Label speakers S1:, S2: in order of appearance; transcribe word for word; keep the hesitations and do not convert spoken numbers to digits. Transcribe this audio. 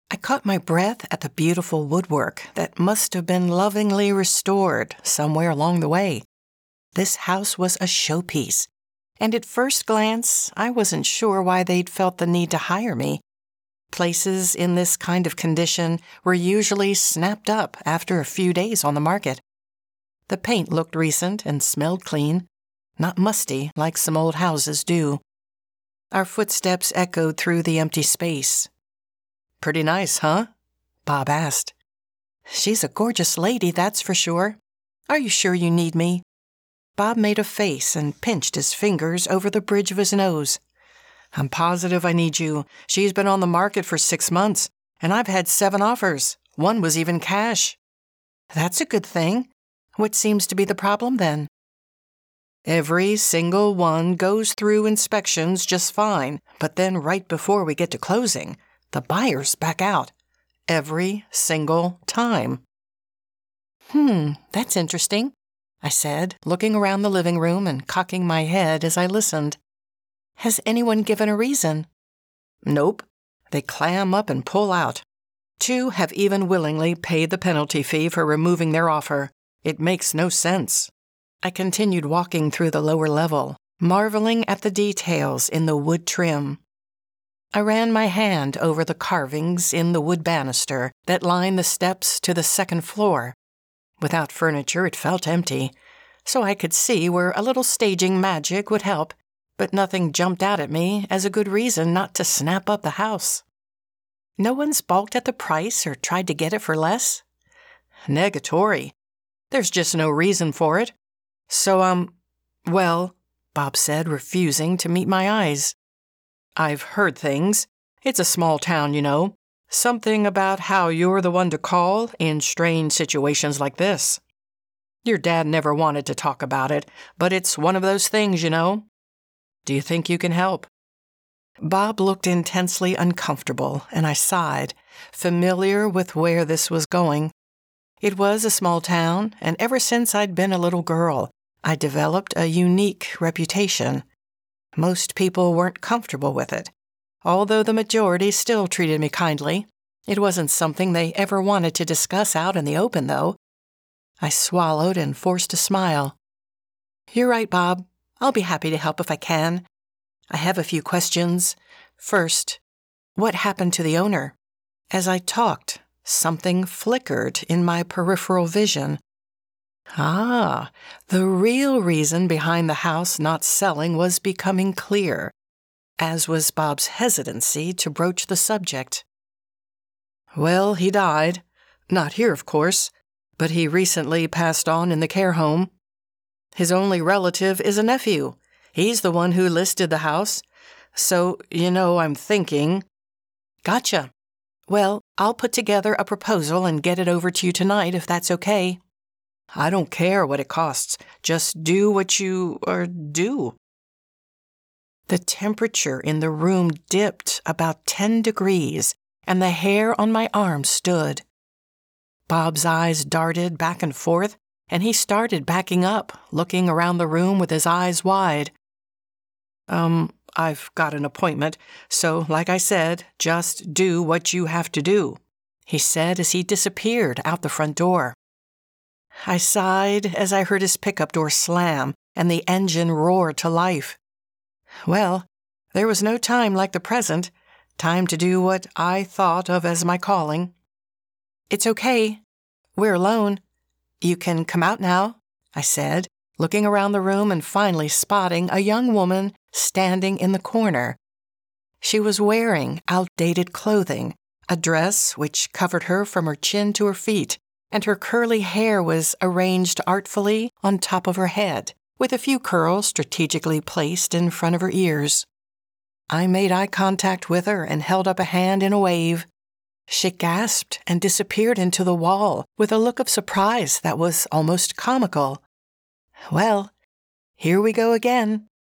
S1: I caught my breath at the beautiful woodwork that must have been lovingly restored somewhere along the way. This house was a showpiece, and at first glance, I wasn't sure why they'd felt the need to hire me. Places in this kind of condition were usually snapped up after a few days on the market. The paint looked recent and smelled clean, not musty like some old houses do. Our footsteps echoed through the empty space. "Pretty nice, huh?" Bob asked. "She's a gorgeous lady, that's for sure. Are you sure you need me?" Bob made a face and pinched his fingers over the bridge of his nose. "I'm positive I need you. She's been on the market for six months, and I've had seven offers. One was even cash." "That's a good thing. What seems to be the problem, then?" "Every single one goes through inspections just fine, but then right before we get to closing, the buyers back out. Every single time." "Hmm, that's interesting," I said, looking around the living room and cocking my head as I listened. "Has anyone given a reason?" "Nope. They clam up and pull out. Two have even willingly paid the penalty fee for removing their offer. It makes no sense." I continued walking through the lower level, marveling at the details in the wood trim. I ran my hand over the carvings in the wood banister that lined the steps to the second floor. Without furniture, it felt empty, so I could see where a little staging magic would help, but nothing jumped out at me as a good reason not to snap up the house. "No one's balked at the price or tried to get it for less?" "Negatory. There's just no reason for it. So, um, well," Bob said, refusing to meet my eyes. "I've heard things. It's a small town, you know. Something about how you're the one to call in strange situations like this. Your dad never wanted to talk about it, but it's one of those things, you know. Do you think you can help?" Bob looked intensely uncomfortable, and I sighed, familiar with where this was going. It was a small town, and ever since I'd been a little girl, I developed a unique reputation. Most people weren't comfortable with it. Although the majority still treated me kindly, it wasn't something they ever wanted to discuss out in the open, though. I swallowed and forced a smile. "You're right, Bob. I'll be happy to help if I can. I have a few questions. First, what happened to the owner?" As I talked, something flickered in my peripheral vision. Ah, the real reason behind the house not selling was becoming clear, as was Bob's hesitancy to broach the subject. "Well, he died. Not here, of course, but he recently passed on in the care home. His only relative is a nephew. He's the one who listed the house. So, you know, I'm thinking—" "Gotcha. Well, I'll put together a proposal and get it over to you tonight if that's okay." "I don't care what it costs. Just do what you, er, do." The temperature in the room dipped about ten degrees, and the hair on my arm stood. Bob's eyes darted back and forth, and he started backing up, looking around the room with his eyes wide. Um, I've got an appointment, so like I said, just do what you have to do," he said as he disappeared out the front door. I sighed as I heard his pickup door slam and the engine roar to life. Well, there was no time like the present, time to do what I thought of as my calling. "It's okay. We're alone. You can come out now," I said, looking around the room and finally spotting a young woman standing in the corner. She was wearing outdated clothing, a dress which covered her from her chin to her feet, and her curly hair was arranged artfully on top of her head, with a few curls strategically placed in front of her ears. I made eye contact with her and held up a hand in a wave. She gasped and disappeared into the wall with a look of surprise that was almost comical. Well, here we go again.